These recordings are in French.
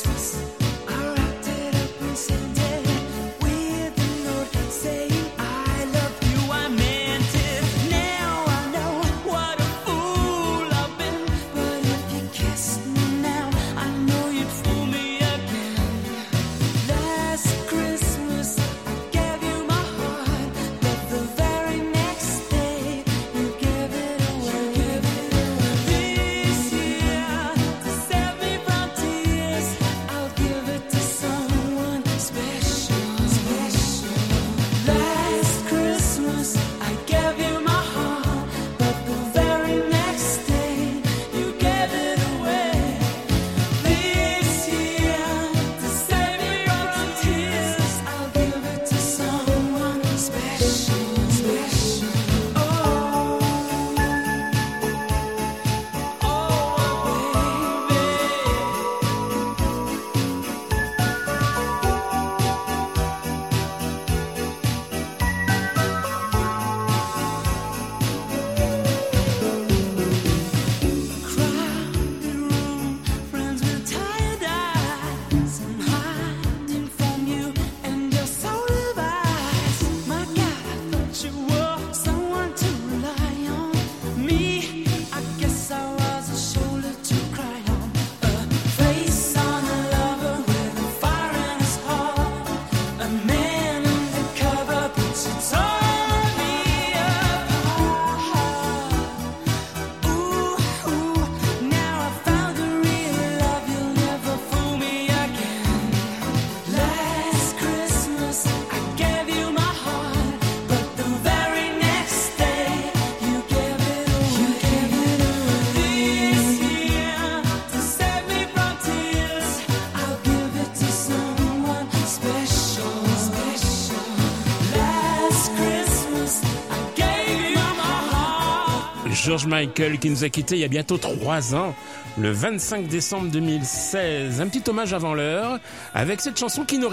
George Michael qui nous a quittés il y a bientôt 3 ans, le 25 décembre 2016. Un petit hommage avant l'heure avec cette chanson qui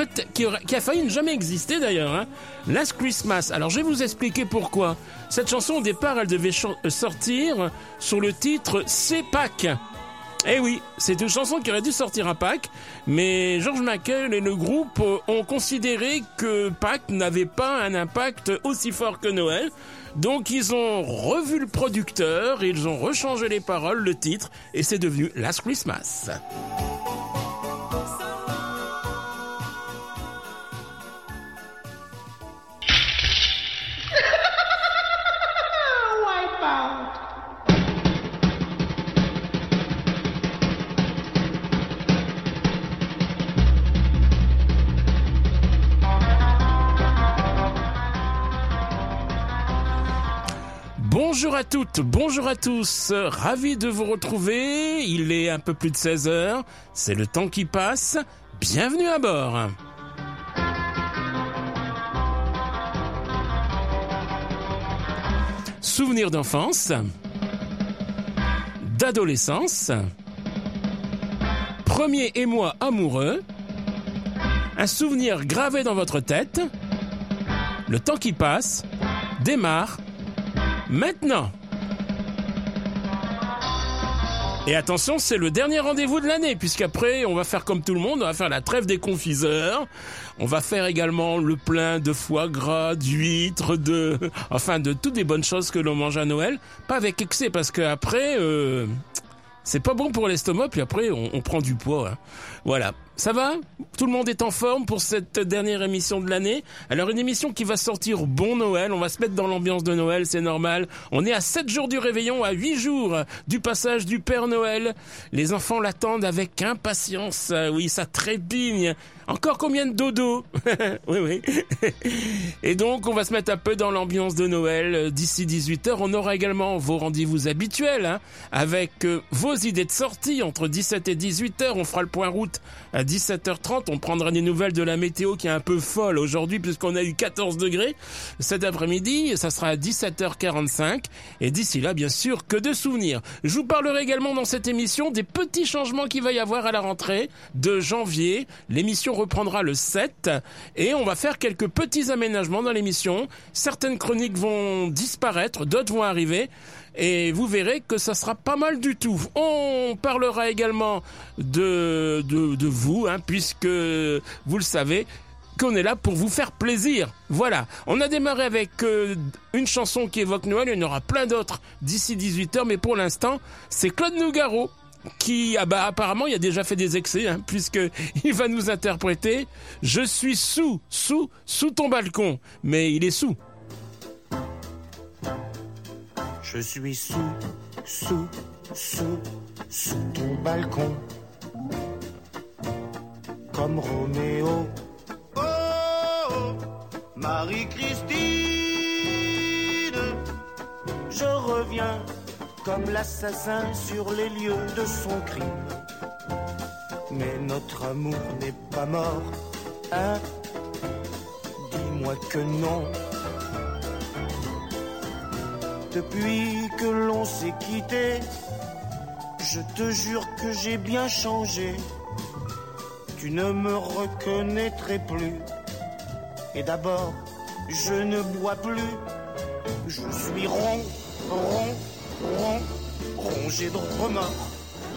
a failli ne jamais exister d'ailleurs, hein. Last Christmas. Alors je vais vous expliquer pourquoi. Cette chanson au départ elle devait sortir sur le titre C'est Pâques. Eh oui, c'est une chanson qui aurait dû sortir à Pâques, mais George Michael et le groupe ont considéré que Pâques n'avait pas un impact aussi fort que Noël. Donc ils ont revu le producteur, ils ont rechangé les paroles, le titre, et c'est devenu Last Christmas. Bonjour à toutes, bonjour à tous, ravi de vous retrouver, il est un peu plus de 16h, c'est le temps qui passe, bienvenue à bord. Souvenirs d'enfance, d'adolescence, premier émoi amoureux, un souvenir gravé dans votre tête, le temps qui passe, démarre, maintenant. Et attention, c'est le dernier rendez-vous de l'année, puisqu'après, on va faire comme tout le monde, on va faire la trêve des confiseurs, on va faire également le plein de foie gras, d'huîtres, de toutes les bonnes choses que l'on mange à Noël, pas avec excès, parce qu'après, c'est pas bon pour l'estomac, puis après, on prend du poids, hein. Voilà. Ça va ? Tout le monde est en forme pour cette dernière émission de l'année. Alors une émission qui va sortir au bon Noël. On va se mettre dans l'ambiance de Noël, c'est normal. On est à 7 jours du réveillon, à 8 jours du passage du Père Noël. Les enfants l'attendent avec impatience. Oui, ça trépigne. Encore combien de dodo ? Oui. Et donc, on va se mettre un peu dans l'ambiance de Noël. D'ici 18h, on aura également vos rendez-vous habituels, hein, avec vos idées de sortie entre 17 et 18h. On fera le point route à 17h30. On prendra des nouvelles de la météo qui est un peu folle aujourd'hui puisqu'on a eu 14 degrés cet après-midi. Ça sera à 17h45. Et d'ici là, bien sûr, que de souvenirs. Je vous parlerai également dans cette émission des petits changements qu'il va y avoir à la rentrée de janvier. L'émission reprendra le 7 et on va faire quelques petits aménagements dans l'émission. Certaines chroniques vont disparaître, d'autres vont arriver. et vous verrez que ça sera pas mal du tout. On parlera également de vous, puisque vous le savez, qu'on est là pour vous faire plaisir. Voilà, on a démarré avec une chanson qui évoque Noël, il y en aura plein d'autres d'ici 18h, mais pour l'instant, c'est Claude Nougaro qui, apparemment, il a déjà fait des excès, puisqu'il va nous interpréter « Je suis sous ton balcon », mais il est sous. Je suis sous ton balcon, comme Roméo. Oh, Marie-Christine, je reviens comme l'assassin sur les lieux de son crime. Mais notre amour n'est pas mort, hein? Dis-moi que non. Depuis que l'on s'est quitté, je te jure que j'ai bien changé. Tu ne me reconnaîtrais plus. Et d'abord, je ne bois plus. Je suis rongé de remords.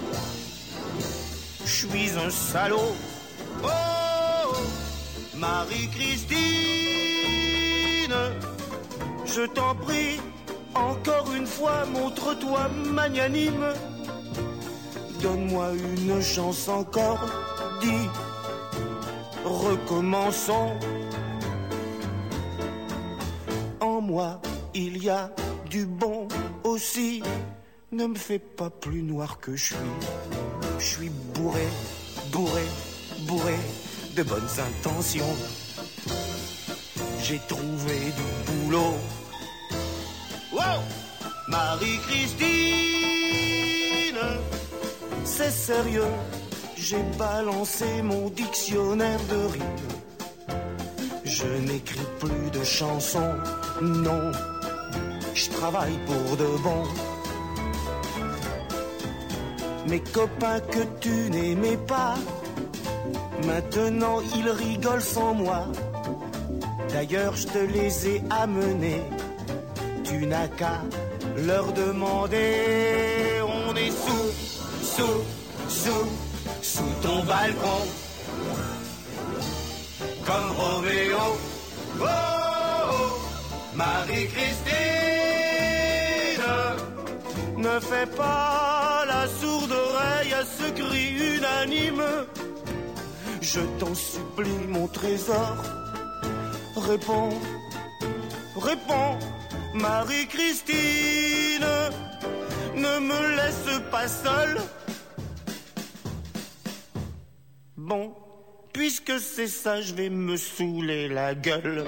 Je suis un salaud. Oh, Marie-Christine, je t'en prie, encore une fois, montre-toi magnanime. Donne-moi une chance encore, dis, recommençons. En moi, il y a du bon aussi. Ne me fais pas plus noir que je suis bourré de bonnes intentions. J'ai trouvé du boulot. Wow! Marie-Christine, c'est sérieux, j'ai balancé mon dictionnaire de rimes. Je n'écris plus de chansons, non, je travaille pour de bon. Mes copains que tu n'aimais pas, maintenant ils rigolent sans moi. D'ailleurs je te les ai amenés, tu n'as qu'à leur demander. On est sous ton balcon, comme Roméo. Oh, Marie-Christine, ne fais pas la sourde oreille à ce cri unanime. Je t'en supplie, mon trésor, réponds, Marie-Christine, ne me laisse pas seule. Bon, puisque c'est ça, je vais me saouler la gueule.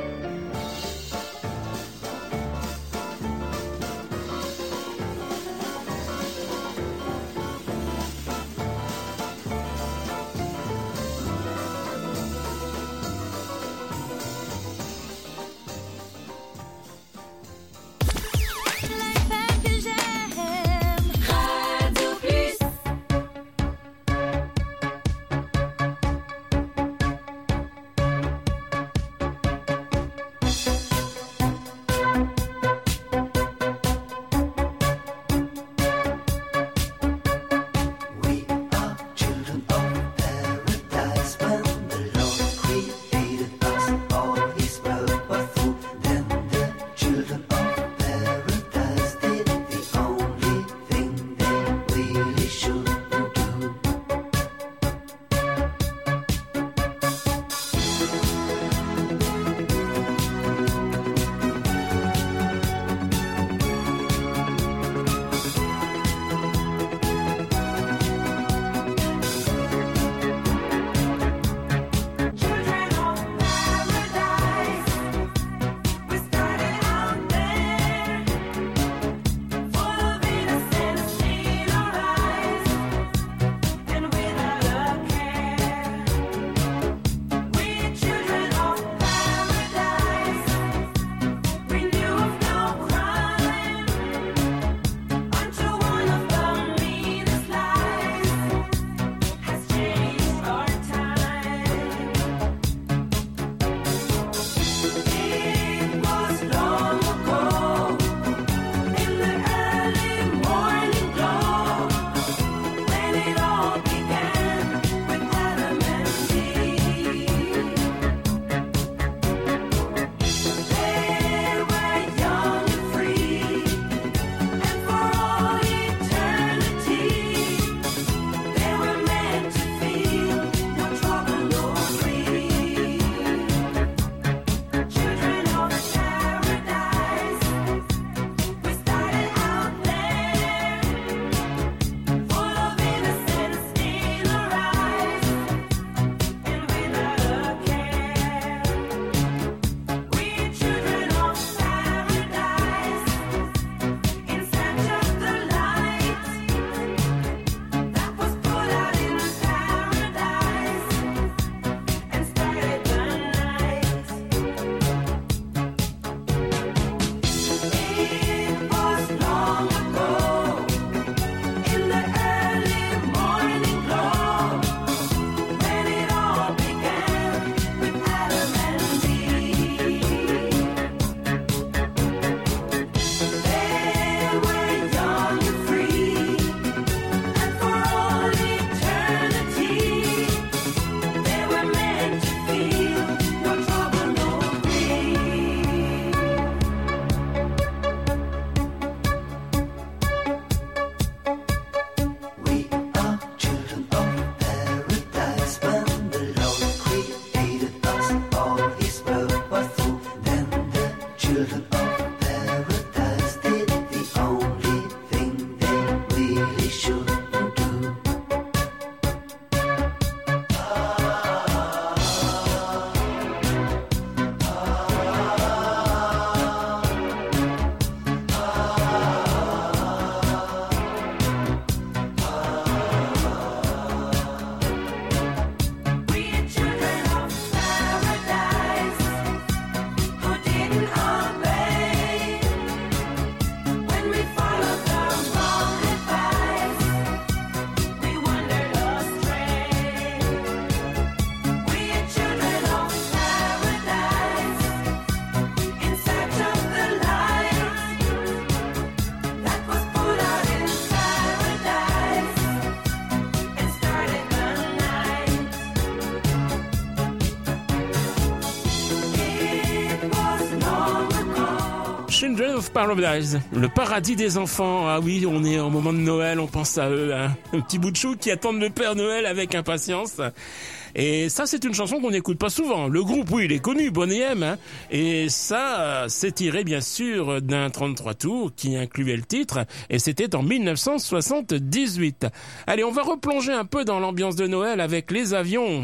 Children of Paradise, le paradis des enfants. Ah oui, on est au moment de Noël, on pense à eux, hein. Un petit bout de chou qui attendent le Père Noël avec impatience. Et ça, c'est une chanson qu'on n'écoute pas souvent. Le groupe, oui, il est connu, Boney M, hein. Et ça, c'est tiré, bien sûr, d'un 33 tours qui incluait le titre. Et c'était en 1978. Allez, on va replonger un peu dans l'ambiance de Noël avec Les Avions.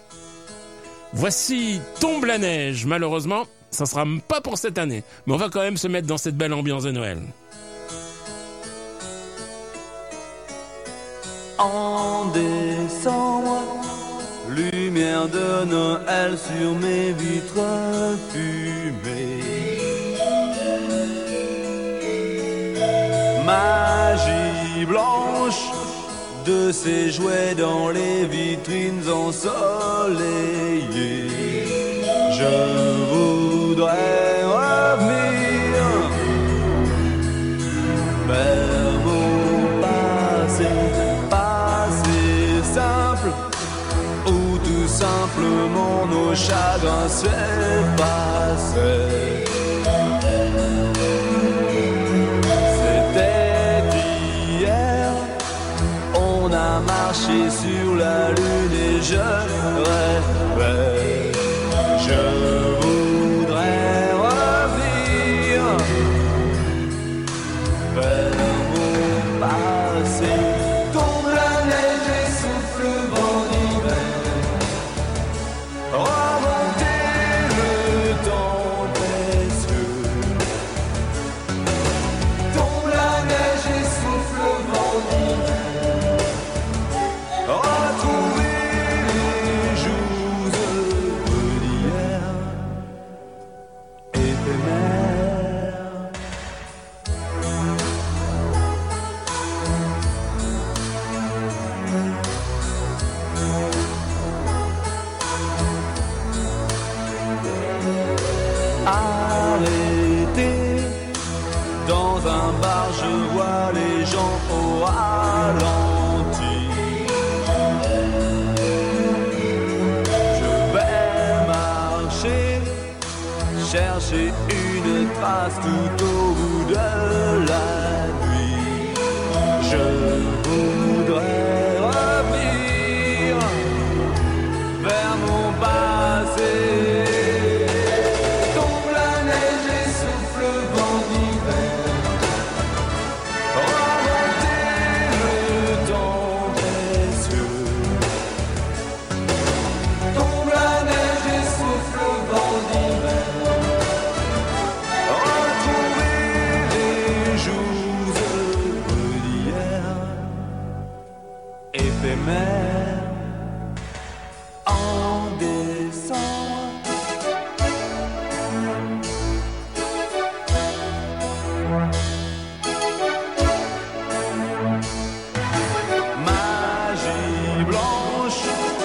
Voici Tombe la neige. Malheureusement, ça sera pas pour cette année. Mais on va quand même se mettre dans cette belle ambiance de Noël. En décembre, lumière de Noël sur mes vitres fumées. Magie blanche de ces jouets dans les vitrines ensoleillées. Je voudrais revenir vers mon passé simple, où tout simplement nos chagrins s'effaçaient. C'était hier, on a marché sur la lune et je rêvais. Je voudrais revenir vers mon passé. Tombe la neige et souffle le vent d'hiver. Remonter le temps précieux. Tombe la neige et souffle le vent d'hiver. Retrouver les jours d'hier. Éphémère. Arrêté dans un bar, je vois les gens au ralenti. Je vais marcher, chercher une trace tout au bout de la nuit. Je voudrais revenir vers mon passé. Tombe la neige et souffle le vent d'hiver. Remonter le temps précieux. Tombe la neige et souffle le vent d'hiver. Retrouver les jours d'hier. Éphémère. En décembre. Magie blanche.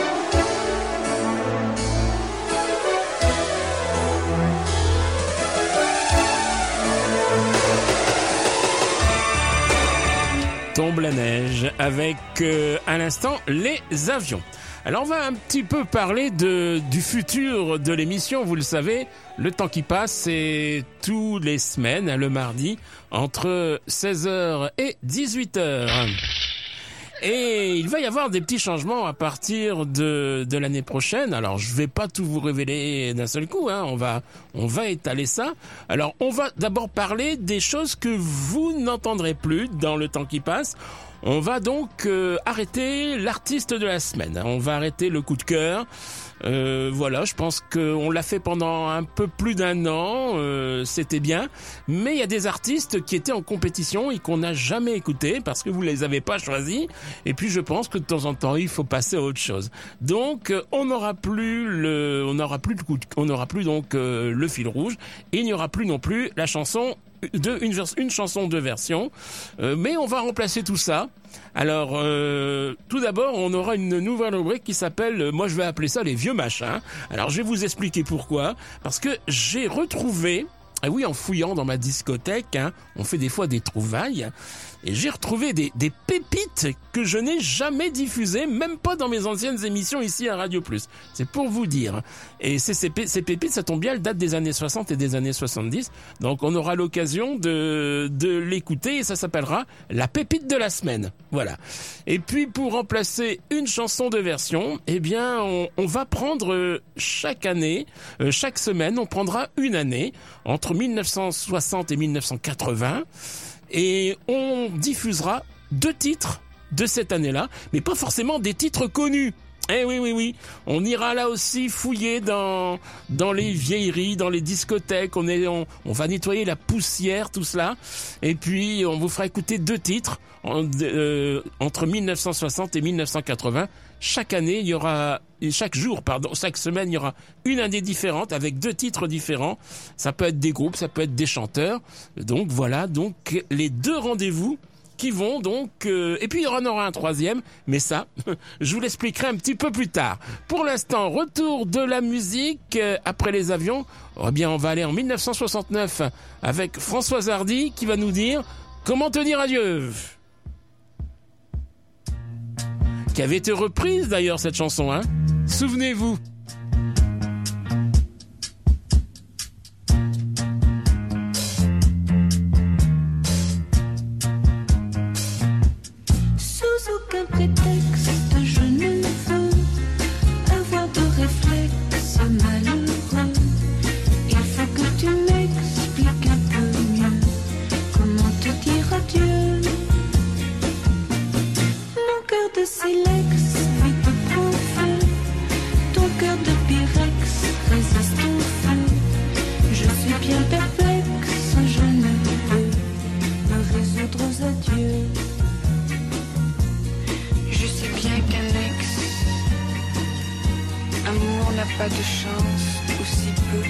Tombe la neige avec à l'instant Les Avions. Alors on va un petit peu parler du futur de l'émission. Vous le savez, le temps qui passe, c'est tous les semaines, le mardi, entre 16h et 18h. Et il va y avoir des petits changements à partir de l'année prochaine. Alors je vais pas tout vous révéler d'un seul coup, hein. On va étaler ça. Alors on va d'abord parler des choses que vous n'entendrez plus dans le temps qui passe. On va donc arrêter l'artiste de la semaine. On va arrêter le coup de cœur. Voilà, je pense qu'on l'a fait pendant un peu plus d'un an. C'était bien. Mais il y a des artistes qui étaient en compétition et qu'on n'a jamais écoutés parce que vous les avez pas choisis. Et puis je pense que de temps en temps, il faut passer à autre chose. Donc on n'aura plus le fil rouge. Et il n'y aura plus non plus la chanson une chanson de version, mais on va remplacer tout ça. Alors, tout d'abord, on aura une nouvelle rubrique qui s'appelle, moi je vais appeler ça les vieux machins. Alors, je vais vous expliquer pourquoi. Parce que j'ai retrouvé Et oui, en fouillant dans ma discothèque, on fait des fois des trouvailles, et j'ai retrouvé des pépites que je n'ai jamais diffusées, même pas dans mes anciennes émissions ici à Radio Plus. C'est pour vous dire. Et ces pépites, ça tombe bien, elles datent des années 60 et des années 70, donc on aura l'occasion de l'écouter, et ça s'appellera La pépite de la semaine. Voilà. Et puis pour remplacer une chanson de version, eh bien on va prendre chaque année, chaque semaine, on prendra une année, entre 1960 et 1980, et on diffusera 2 titres de cette année-là, mais pas forcément des titres connus. Eh oui, on ira là aussi fouiller dans les vieilleries, dans les discothèques, on va nettoyer la poussière, tout cela, et puis on vous fera écouter 2 titres entre 1960 et 1980. Chaque année, chaque semaine, il y aura une année différente avec 2 titres différents. Ça peut être des groupes, ça peut être des chanteurs. Donc voilà, les 2 rendez-vous qui vont et puis il y en aura un 3e, mais ça, je vous l'expliquerai un petit peu plus tard. Pour l'instant, retour de la musique après les avions. Eh bien, on va aller en 1969 avec Françoise Hardy qui va nous dire comment te dire adieu. Qui avait été reprise d'ailleurs cette chanson, Souvenez-vous. Aucun prétexte, je ne veux avoir de réflexe malheureux. Il faut que tu m'expliques un peu mieux comment te dire adieu. Mon cœur de silex vite prend feu, ton cœur de pyrex résiste au feu. Je suis bien perplexe, je ne peux me résoudre aux adieux. Je sais bien qu'un ex, amour n'a pas de chance, ou si peu.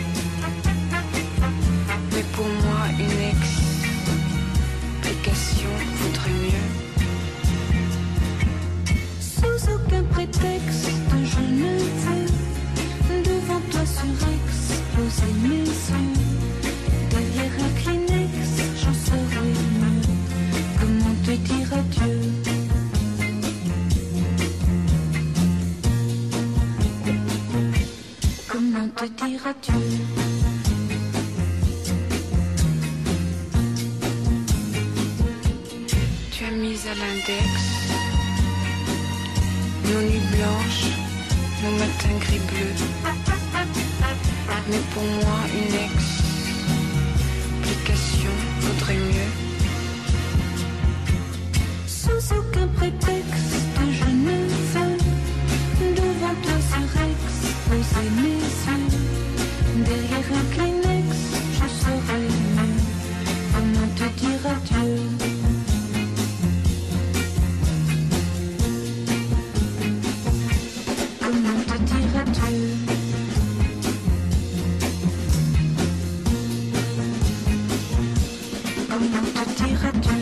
Mais pour moi, une explication vaudrait mieux. Sous aucun prétexte, je ne veux devant toi surex poser mes yeux. Derrière un Kleenex, j'en saurais mieux. Comment te dire adieu? Comment te dire adieu? Tu as mis à l'index nos nuits blanches, nos matins gris-bleus. Mais pour moi, une explication vaudrait mieux. Sous aucun prétexte, je ne veux devant toi surex poser mes yeux. Derrière un Kleenex, je saurais mieux comment te dire adieu. Comment te dire adieu? Comment te dire adieu?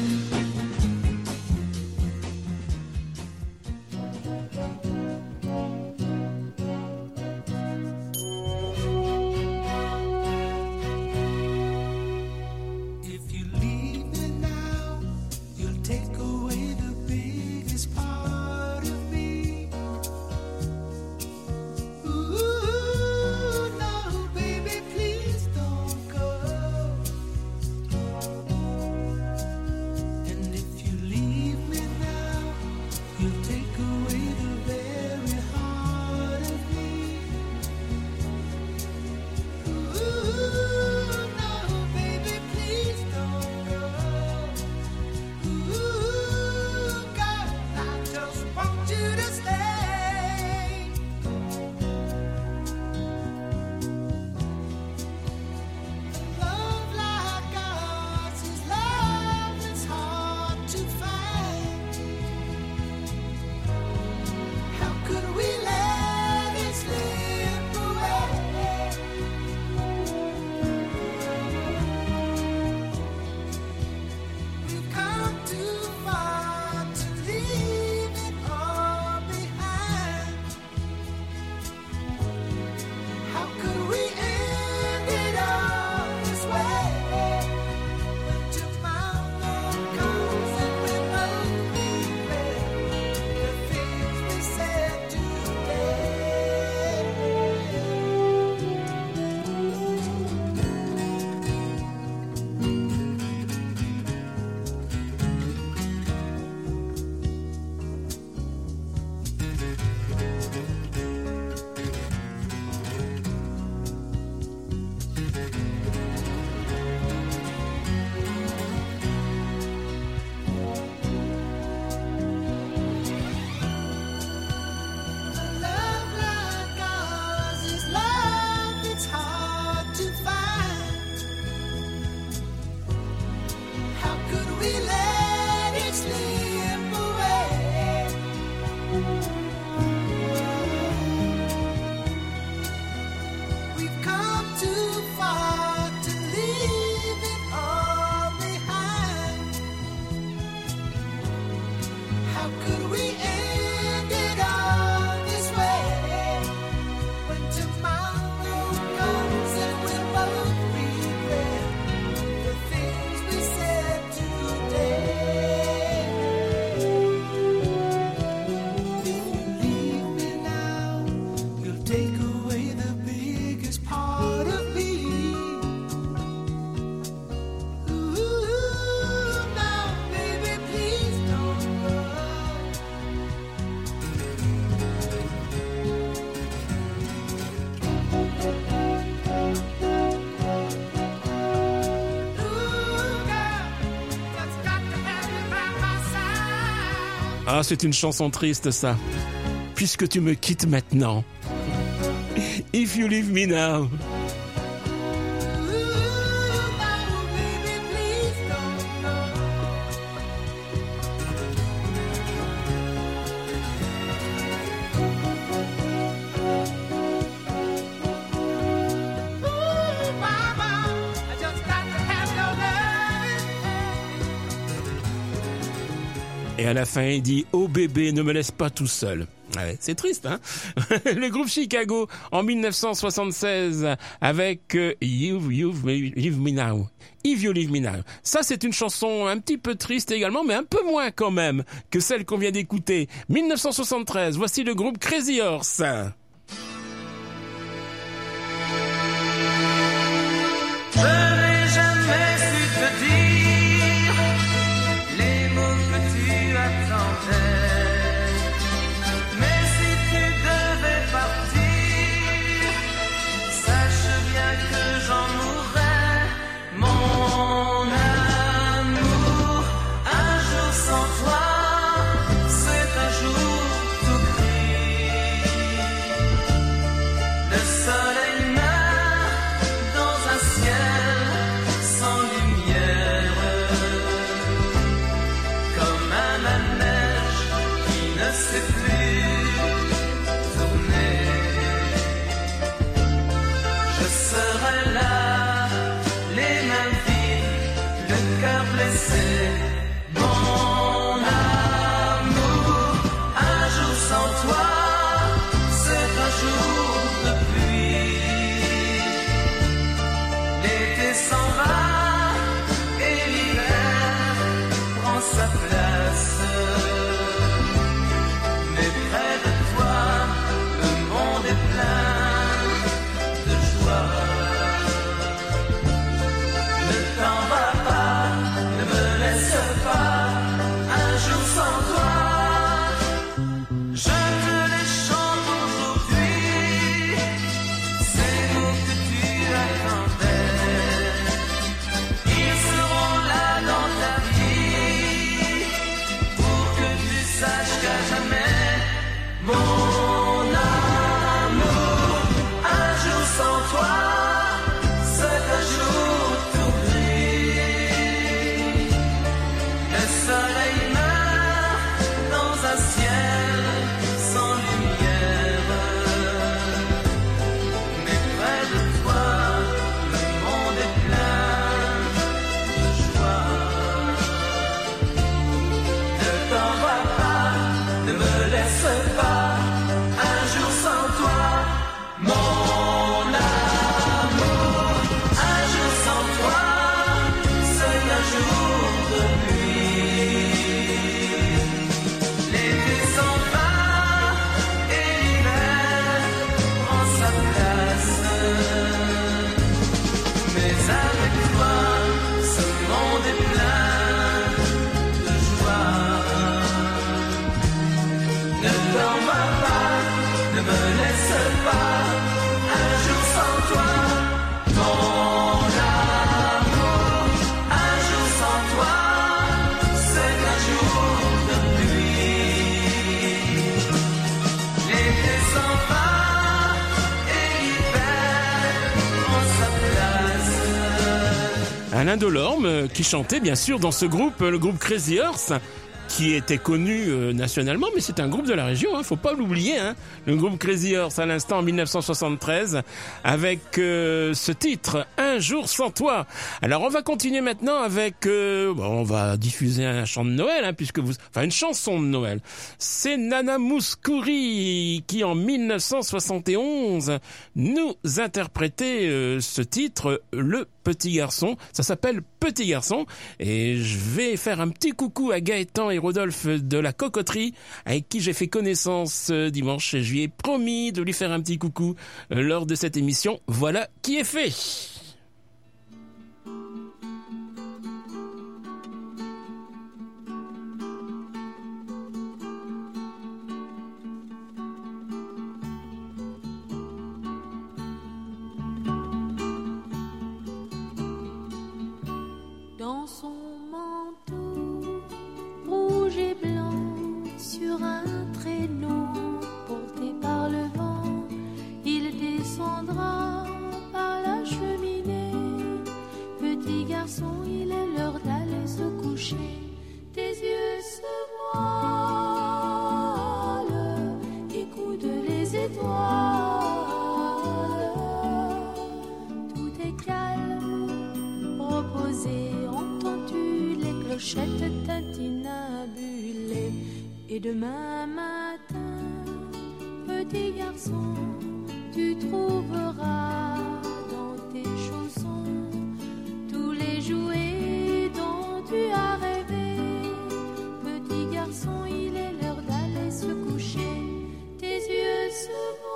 Ooh. take away the biggest part of me. Ooh, now, baby, please don't go. Ah, c'est une chanson triste, ça. Puisque tu me quittes maintenant. If you leave me now. Et à la fin, il dit « Oh bébé, ne me laisse pas tout seul ». Ouais, c'est triste, hein. Le groupe Chicago, en 1976, avec You've Leave Me Now. If You Leave Me Now. Ça, c'est une chanson un petit peu triste également, mais un peu moins quand même que celle qu'on vient d'écouter. 1973, voici le groupe Crazy Horse. Je n'ai jamais su te dire les mots que tu attendais. Mais si tu devais partir, sache bien que j'en mourrais, mon amour. Un jour sans toi, c'est un jour tout gris. Le soleil meurt dans un ciel sans lumière, comme un manège qui ne sait plus tourner. Je serai là, les mains vides, le cœur blessé, mon amour. Un jour sans toi, c'est un jour de pluie. L'été s'en va et l'hiver prend sa place. Mais près de toi, le monde est plein de joie. Ne t'en va pas, ne me laisse pas, un jour sans toi. Je te les chante aujourd'hui, ces mots que tu attendais. Ils seront là dans ta vie, pour que tu saches qu'à jamais, mon amour, un jour sans toi, c'est un jour tout gris. Le soleil meurt dans un ciel sans lumière. Mais près de toi, le monde est plein de joie. Ne t'en va pas, ne me laisse pas, un jour sans toi, mon amour. Un jour sans toi, c'est un jour de pluie. L'été s'en va et l'hiver prend sa place. Mais avec toi, ce monde est plein de joie. Ne t'en va pas, ne me laisse pas, un jour sans toi, mon amour. Un jour sans toi, c'est un jour de pluie. L'été s'en va et l'hiver prend sa place. Alain Delorme qui chantait bien sûr dans ce groupe, le groupe Crazy Horse, qui était connu nationalement, mais c'est un groupe de la région, hein, faut pas l'oublier, hein. Le groupe Crazy Horse à l'instant en 1973 avec ce titre Un jour sans toi. Alors on va continuer maintenant avec on va diffuser un chant de Noël, hein, une chanson de Noël. C'est Nana Mouskouri qui en 1971 nous interprétait ce titre, Le Petit Garçon. Ça s'appelle Petit Garçon, et je vais faire un petit coucou à Gaëtan et Rodolphe de la Cocoterie, avec qui j'ai fait connaissance dimanche. Je lui ai promis de lui faire un petit coucou lors de cette émission. Voilà qui est fait. Dans son manteau rouge et blanc, sur un traîneau porté par le vent, il descendra par la cheminée. Petit garçon, il est l'heure d'aller se coucher. Tes yeux se voilent, écoute les étoiles. Tout est calme, reposé. Entends-tu les clochettes tintinabulées? Et demain matin, petit garçon, tu trouveras dans tes chaussons tous les jouets dont tu as rêvé. Petit garçon, il est l'heure d'aller se coucher. Tes yeux se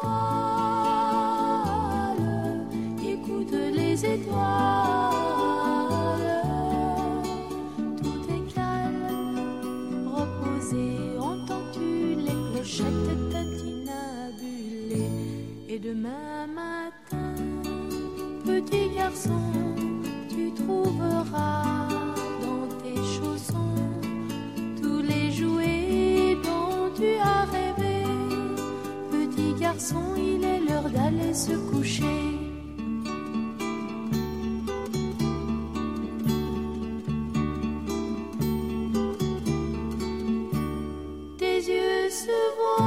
voilent, écoute les étoiles. Tout est calme, reposé. Entends-tu les clochettes tintinabulées? Et demain matin, petit garçon, tu trouveras dans tes chaussons tous les jouets dont tu as rêvé. Petit garçon, il est l'heure d'aller se coucher. Tes yeux se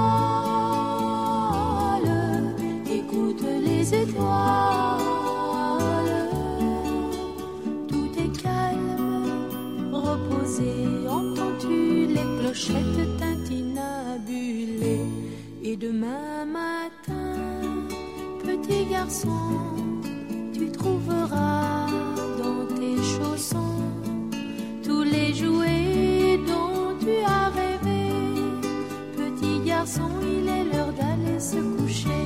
voilent, écoute les étoiles. Tout est calme, reposé. Entends-tu les clochettes tintinabulées? Et demain matin, petit garçon, tu trouveras dans tes chaussons tous les jouets dont tu as rêvé. Petit garçon, il est l'heure d'aller se coucher.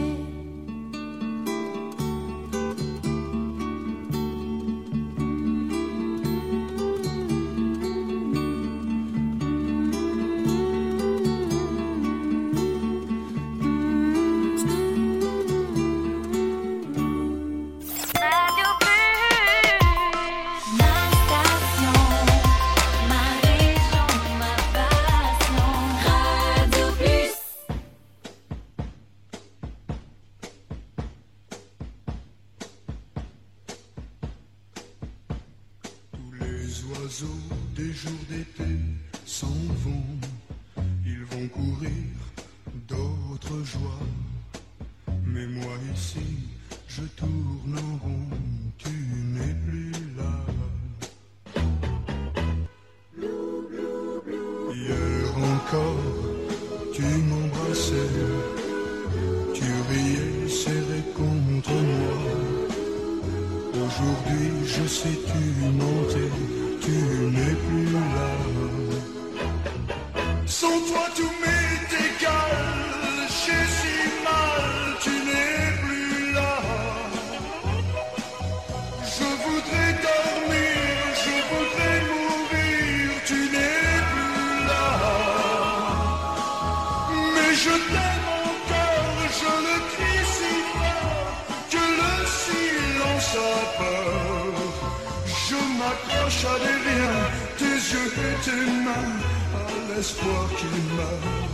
Radio Plus, ma station, ma région, ma passion. Radio Plus. Tous les oiseaux des jours d'été s'en vont, ils vont courir d'autres joies. Mais moi ici, je tourne en rond, tu n'es plus là. Hier encore, tu m'embrassais, tu riais serré contre moi. Aujourd'hui, je sais, tu mentais, tu n'es plus là. Sans toi, tout m'est égal, j'ai si mal, tu n'es plus là. Je voudrais dormir, je voudrais mourir, tu n'es plus là. Mais je t'aime encore, je le crie si fort que le silence a peur. Je m'accroche à des liens, tes yeux et tes mains, à l'espoir qu'il meurt.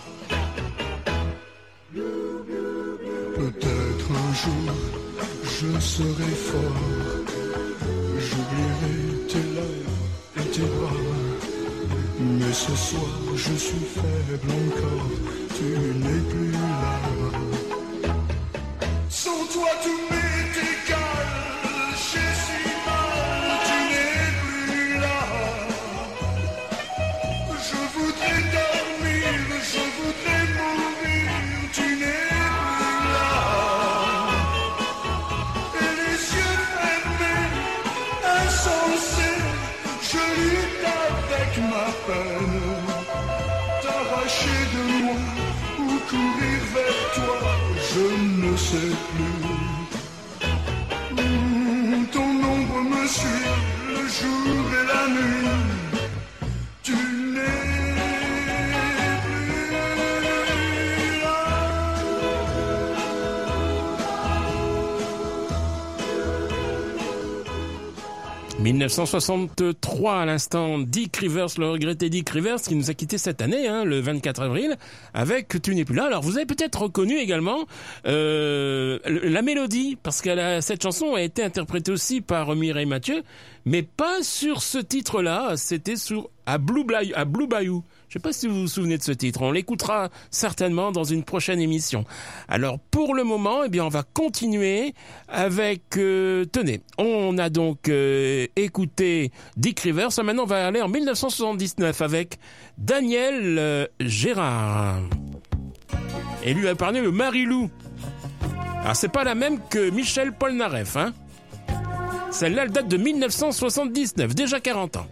Peut-être un jour je serai fort, j'oublierai tes lèvres et tes bras. Mais ce soir je suis faible encore, tu n'es plus là. Sans toi tout m'est égal, j'ai si mal, tu n'es plus là. Je voudrais dormir, je voudrais mourir, tu n'es plus là. Et les yeux fermés, insensés, je lutte avec ma peine. sais plus. Ton ombre me suit le jour et la nuit. Tu n'es plus là. 1963 à l'instant, Dick Rivers, le regretté Dick Rivers, qui nous a quitté cette année, le 24 avril, avec Tu n'es plus là. Alors vous avez peut-être reconnu également la mélodie, parce que cette chanson a été interprétée aussi par Mireille Mathieu, mais pas sur ce titre-là, c'était à Blue Bayou. Je sais pas si vous vous souvenez de ce titre. On l'écoutera certainement dans une prochaine émission. Alors, pour le moment, eh bien, on va continuer avec, tenez, on a donc écouté Dick Rivers. Maintenant, on va aller en 1979 avec Daniel Gérard. Et lui a parlé de Marie-Lou. Alors, c'est pas la même que Michel Polnareff, hein. Celle-là, elle date de 1979, déjà 40 ans.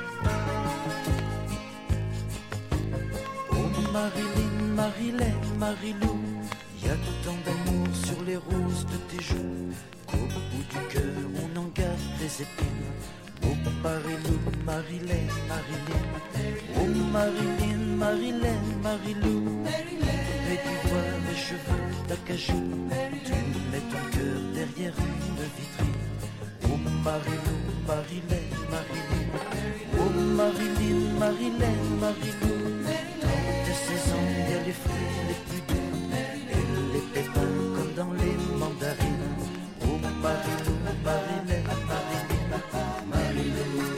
Marilyn, Marilyn, Marilou, y a tant d'amour sur les roses de tes joues qu'au bout du cœur on en garde les épines. Oh Marilou, Marilyn, Marilyn, oh Marilyn, Marilyn, Marilou, et tu vois mes cheveux d'acajou, tu mets ton cœur derrière une vitrine. Oh Marilou, Marilyn, Marilyn, oh Marilyn, Marilyn, Marilou. Il y a les fruits les plus doux et les pépins comme dans les mandarines. Oh Marilou, Marilyn, Marilyn,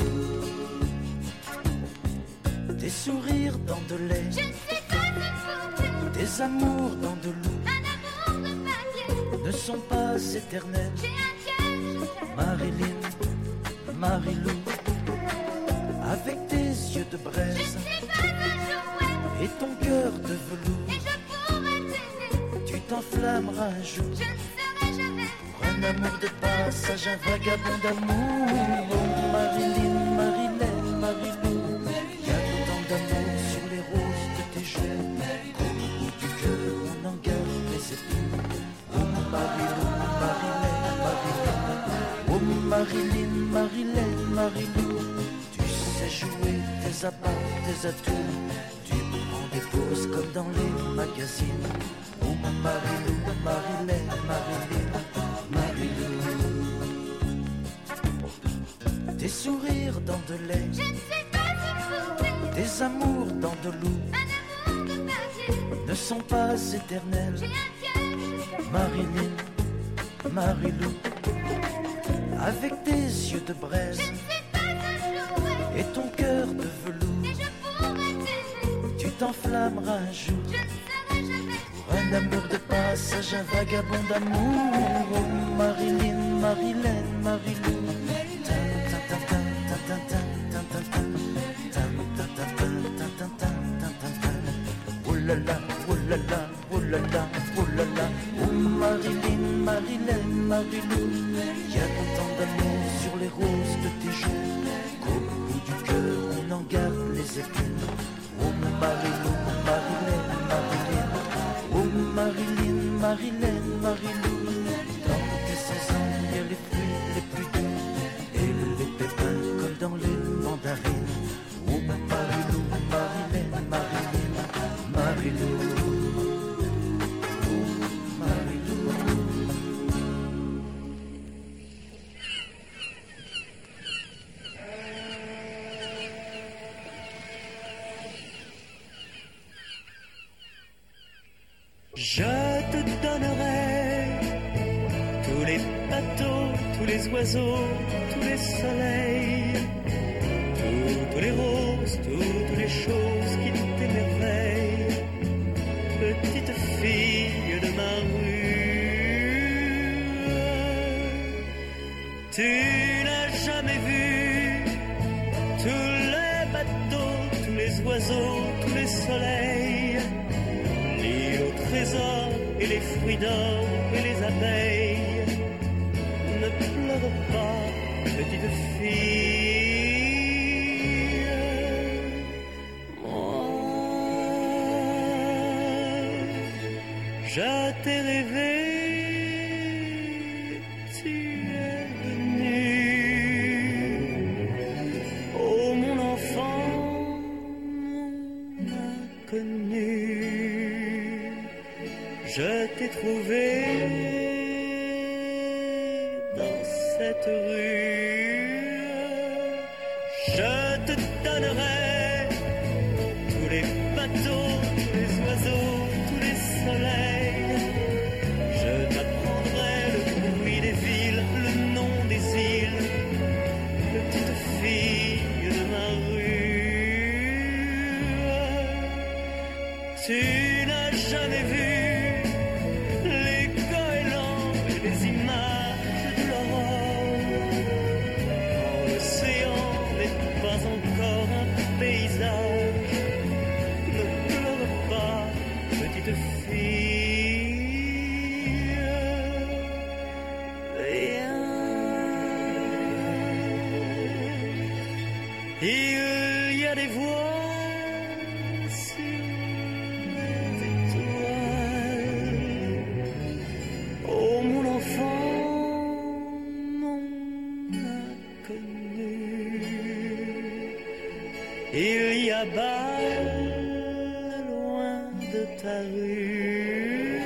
Marilyn. Des sourires dans de lait, Je ne sais pas te foutre, des amours dans de l'eau un amour de papier. ne sont pas éternels. J'ai un cœur, je t'aime. Marilyn, Marilou, avec tes yeux de braise C'est pas un jouet et ton cœur de velours, et je pourrais t'aimer. tu t'enflammeras un jour. Je ne serai jamais Un amour de passage, un vagabond d'amour. Oh Marilyn, Marilyn, Marilou, y a tant d'amour sur les roses de tes joues qu'au bout du cœur on en garde les épines. Oh Marilou, Marilyn, Marilyn, oh Marilyn, Marilyn, Marilou, tu sais jouer tes appâts, tes atouts, tu prends des pauses comme dans les magazines. Oh Marilou, Marilyn, Marilyn, Marilou. Des sourires dans de lait, Je ne sais pas te foutre, des amours dans de l'eau un amour de papier. ne sont pas éternels. J'ai un cœur, je t'aime. Marilyn, Marilou, avec tes yeux de braise C'est pas un jouet et ton cœur de et velours, je pourrais t'aimer. tu t'enflammeras un jour. Je ne serai jamais Pour un amour de passage, un vagabond d'amour. Oh Marilyn, Marilyn, Marilou. Oh là là, oh là là, oh là là, oh là là. Oh Marilyn, Marilyn, Marilou. Y a tant d'amour sur les roses de tes joues qu'au bout du cœur on en garde les épines. Oh Marilou, Marilyn, Marilyn, oh Marilyn, Marilyn, Marilou. Dans tes saisons, il y a les fruits les plus doux et les pépins comme dans les mandarines. Oh Marilou, Marilyn, Marilyn, Marilou. Oh Marilou. Je te donnerai tous les bateaux, tous les oiseaux, tous les soleils, toutes les roses, toutes les choses qui t'émerveillent, petite fille de ma rue. Tu n'as jamais vu tous les bateaux, tous les oiseaux, tous les soleils, ni au trésor et les fruits d'or et les abeilles. Ne pleure pas, petite fille. Moi, je t'ai rêvé trouver dans cette rue. Je te donnerai tous les bateaux, tous les oiseaux, tous les soleils. Je t'apprendrai le bruit des villes, le nom des îles, petite fille de ma rue. Tu n'as jamais vu les goélands et les images de l'aurore. Quand l'océan n'est pas encore un paysage, ne pleure pas, petite fille. Viens. Il y a des voix sur les étoiles. Oh mon enfant, mon inconnu. Il y a bas loin de ta rue.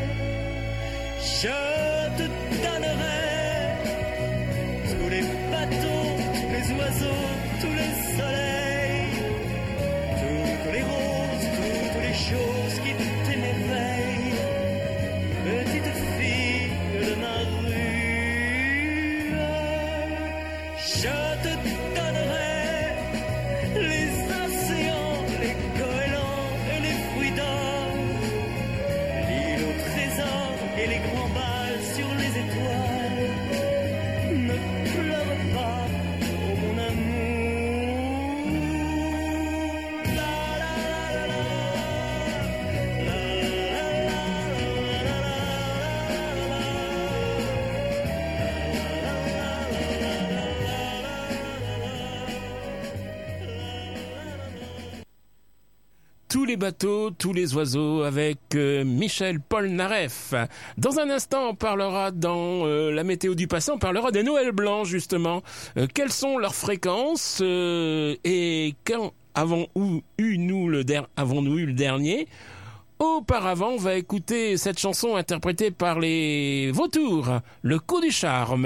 Je te donnerai tous les bateaux, tous les oiseaux, tous les soleils, toutes les roses, toutes les choses qui t'émerveillent, petite fille de ma rue. Je te donnerai les océans, les goélands et les fruits d'or, l'île au trésor et les grands bals sur les étoiles. Ne pleure pas, oh mon amour. La la la la la, la Tous les bateaux, tous les oiseaux avec Michel Polnareff. Dans un instant, on parlera dans la météo du passé, on parlera des Noëls blancs justement. Quelles sont leurs fréquences et quand avons-nous eu le dernier? Auparavant, on va écouter cette chanson interprétée par les Vautours, Le coup du charme.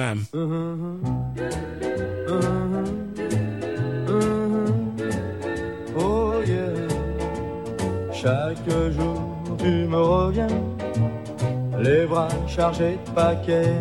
Oh yeah. Chaque jour tu me reviens, les bras chargés de paquets.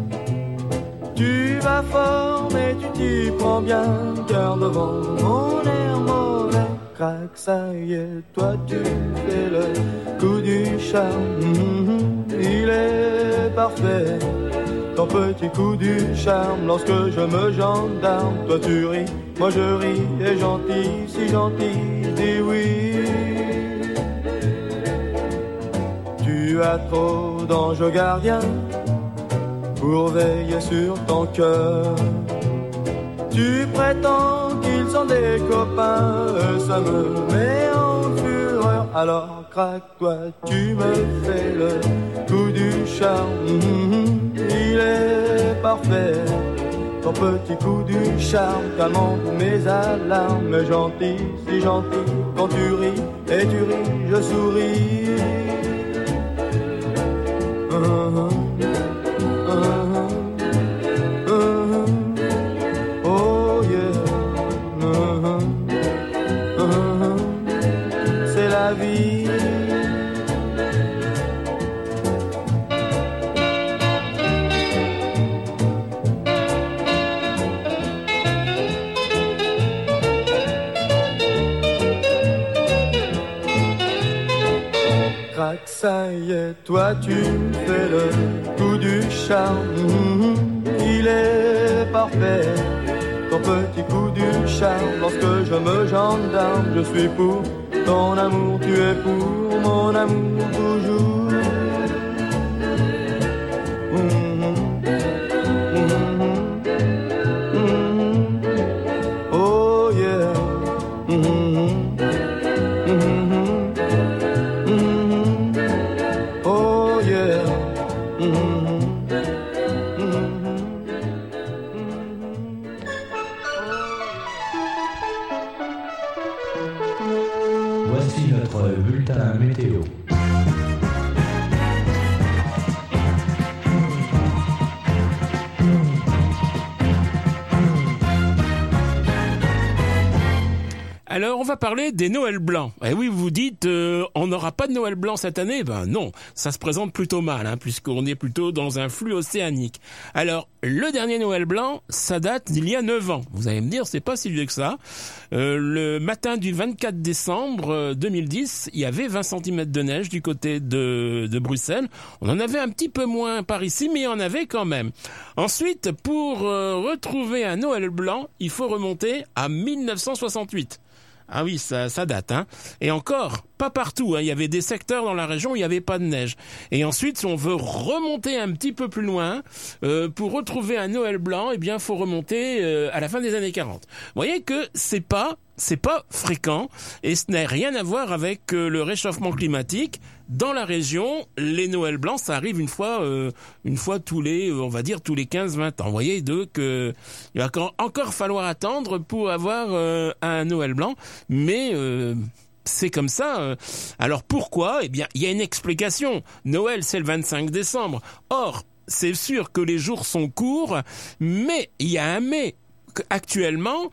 Tu vas fort mais tu t'y prends bien, cœur devant mon air mauvais. Crac, ça y est, toi tu fais le coup du charme. Il est parfait, ton petit coup du charme. Lorsque je me gendarme, toi tu ris, moi je ris. Et gentil, si gentil, dis oui. Tu as trop d'anges gardiens pour veiller sur ton cœur. Tu prétends qu'ils sont des copains, ça me met en fureur. Alors craque, toi tu me fais le coup du charme. Il est parfait, ton petit coup du charme, calmant mes alarmes. Mais gentil, si gentil, quand tu ris et tu ris, je souris. Oh yeah. C'est la vie. Crac, ça y est, toi tu me fais le coup du charme. Il est parfait, ton petit coup du charme. Lorsque je me gendarme, je suis pour ton amour. Tu es pour mon amour toujours. Oh yeah. Oh yeah. Voici notre bulletin météo. Alors, on va parler des Noëls blancs. Eh oui, vous vous dites, on n'aura pas de Noël blanc cette année? Ben non, ça se présente plutôt mal, hein, puisqu'on est plutôt dans un flux océanique. Alors, le dernier Noël blanc, ça date d'il y a 9 ans. Vous allez me dire, c'est pas si vieux que ça. Le matin du 24 décembre 2010, il y avait 20 cm de neige du côté de Bruxelles. On en avait un petit peu moins par ici, mais il y en avait quand même. Ensuite, pour retrouver un Noël blanc, il faut remonter à 1968. Ah oui, ça date, hein. Et encore, pas partout, hein. Il y avait des secteurs dans la région où il n'y avait pas de neige. Et ensuite, si on veut remonter un petit peu plus loin, pour retrouver un Noël blanc, eh bien, faut remonter à la fin des années 40. Vous voyez que c'est pas fréquent et ce n'a rien à voir avec le réchauffement climatique. Dans la région, les Noëls blancs, ça arrive une fois tous les, on va dire tous les 15-20 ans. Vous voyez, donc il va encore falloir attendre pour avoir un Noël blanc, mais c'est comme ça. Alors pourquoi? Eh bien, il y a une explication. Noël, c'est le 25 décembre. Or, c'est sûr que les jours sont courts, mais il y a un mais. Actuellement,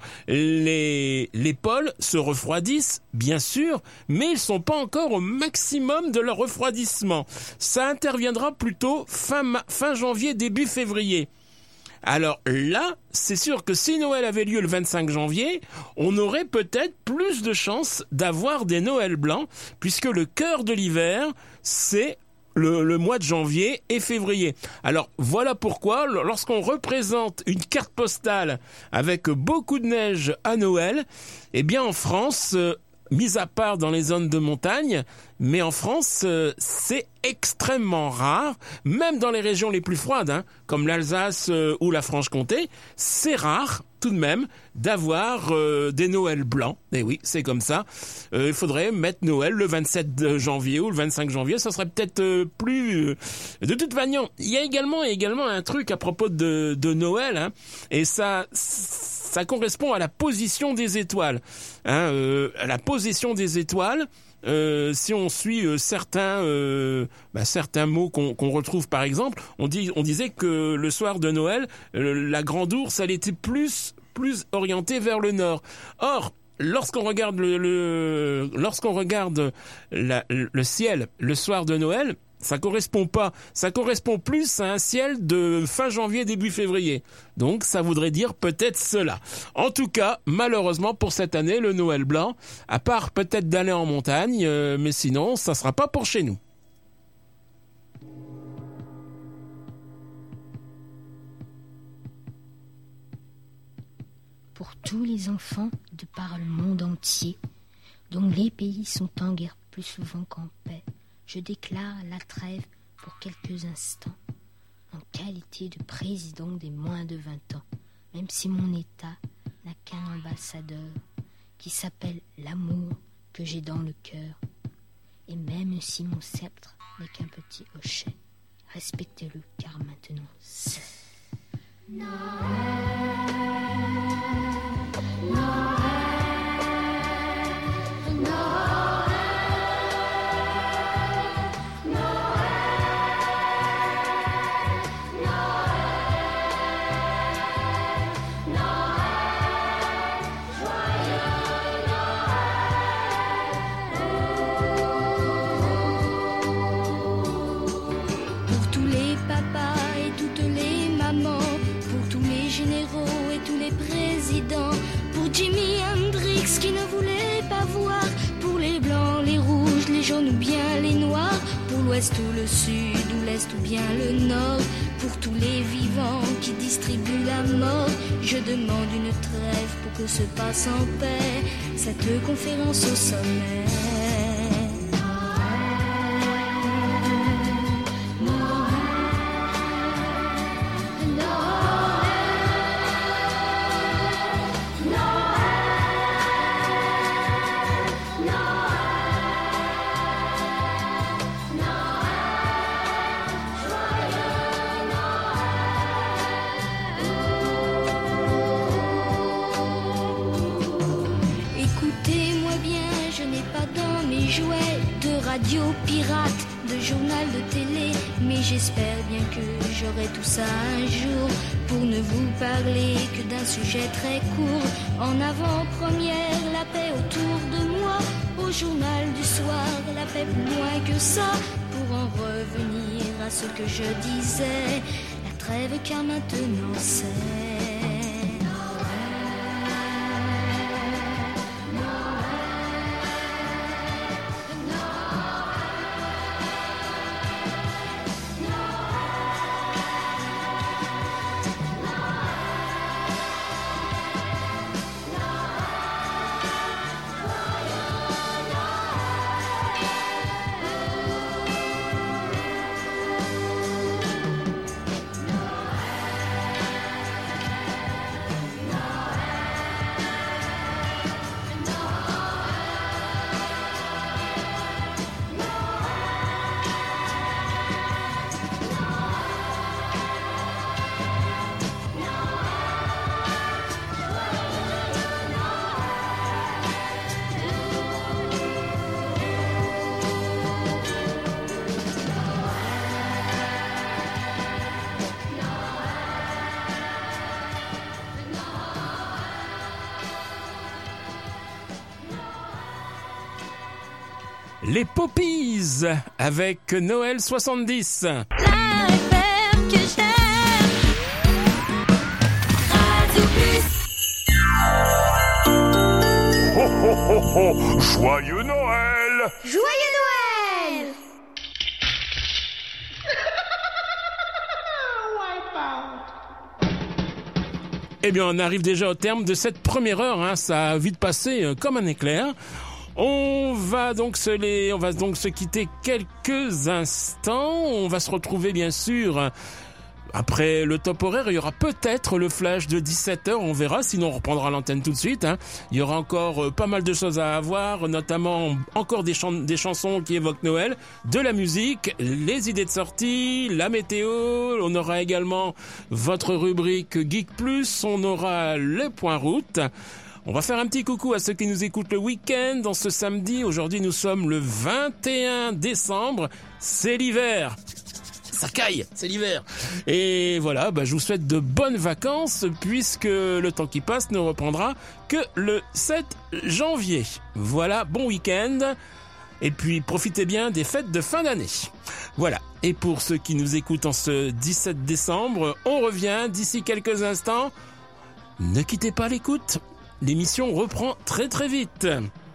les pôles se refroidissent, bien sûr, mais ils sont pas encore au maximum de leur refroidissement. Ça interviendra plutôt fin janvier, début février. Alors là, c'est sûr que si Noël avait lieu le 25 janvier, on aurait peut-être plus de chances d'avoir des Noëls blancs, puisque le cœur de l'hiver, c'est le mois de janvier et février. Alors voilà pourquoi, lorsqu'on représente une carte postale avec beaucoup de neige à Noël, eh bien en France, mis à part dans les zones de montagne, mais en France, c'est extrêmement rare, même dans les régions les plus froides, hein, comme l'Alsace ou la Franche-Comté, c'est rare tout de même d'avoir des Noëls blancs. Et oui, c'est comme ça. Il faudrait mettre Noël le 27 janvier ou le 25 janvier, ça serait peut-être plus... De toute manière, il y a également un truc à propos de Noël, hein, et ça correspond à la position des étoiles. Hein, la position des étoiles, si on suit certains mots qu'on retrouve, par exemple, on disait que le soir de Noël, la grande ourse, elle était plus orientée vers le nord. Or, lorsqu'on regarde le ciel le soir de Noël, ça correspond pas. Ça correspond plus à un ciel de fin janvier, début février. Donc, ça voudrait dire peut-être cela. En tout cas, malheureusement, pour cette année, le Noël blanc, à part peut-être d'aller en montagne, mais sinon, ça sera pas pour chez nous. Pour tous les enfants de par le monde entier, dont les pays sont en guerre plus souvent qu'en paix, je déclare la trêve pour quelques instants, en qualité de président des moins de 20 ans, même si mon État n'a qu'un ambassadeur, qui s'appelle l'amour que j'ai dans le cœur, et même si mon sceptre n'est qu'un petit hochet, respectez-le, car maintenant c'est... Noël, Noël, Noël. Pour Jimi Hendrix qui ne voulait pas voir, pour les blancs, les rouges, les jaunes ou bien les noirs, pour l'ouest ou le sud ou l'est ou bien le nord, pour tous les vivants qui distribuent la mort, je demande une trêve pour que se passe en paix cette conférence au sommet. Radio pirate, de journal de télé, mais j'espère bien que j'aurai tout ça un jour pour ne vous parler que d'un sujet très court. En avant-première, la paix autour de moi, au journal du soir, la paix plus loin que ça. Pour en revenir à ce que je disais, la trêve car maintenant c'est Les Poppies avec Noël 70. la FM que j'aime. Radio Plus. Ho ho ho ho! Joyeux Noël! Joyeux Noël! Eh bien, on arrive déjà au terme de cette première heure, hein. Ça a vite passé comme un éclair. On va donc se quitter quelques instants. On va se retrouver bien sûr après le top horaire. Il y aura peut-être le flash de 17h, on verra, sinon on reprendra l'antenne tout de suite, hein. Il y aura encore pas mal de choses à avoir, notamment encore des chansons qui évoquent Noël, de la musique, les idées de sortie, la météo. On aura également votre rubrique Geek Plus, on aura le point route. On va faire un petit coucou à ceux qui nous écoutent le week-end, dans ce samedi. Aujourd'hui, nous sommes le 21 décembre. C'est l'hiver. Ça caille, c'est l'hiver. Et voilà, je vous souhaite de bonnes vacances, puisque le temps qui passe ne reprendra que le 7 janvier. Voilà, bon week-end. Et puis, profitez bien des fêtes de fin d'année. Voilà. Et pour ceux qui nous écoutent en ce 17 décembre, on revient d'ici quelques instants. Ne quittez pas l'écoute. L'émission reprend très très vite.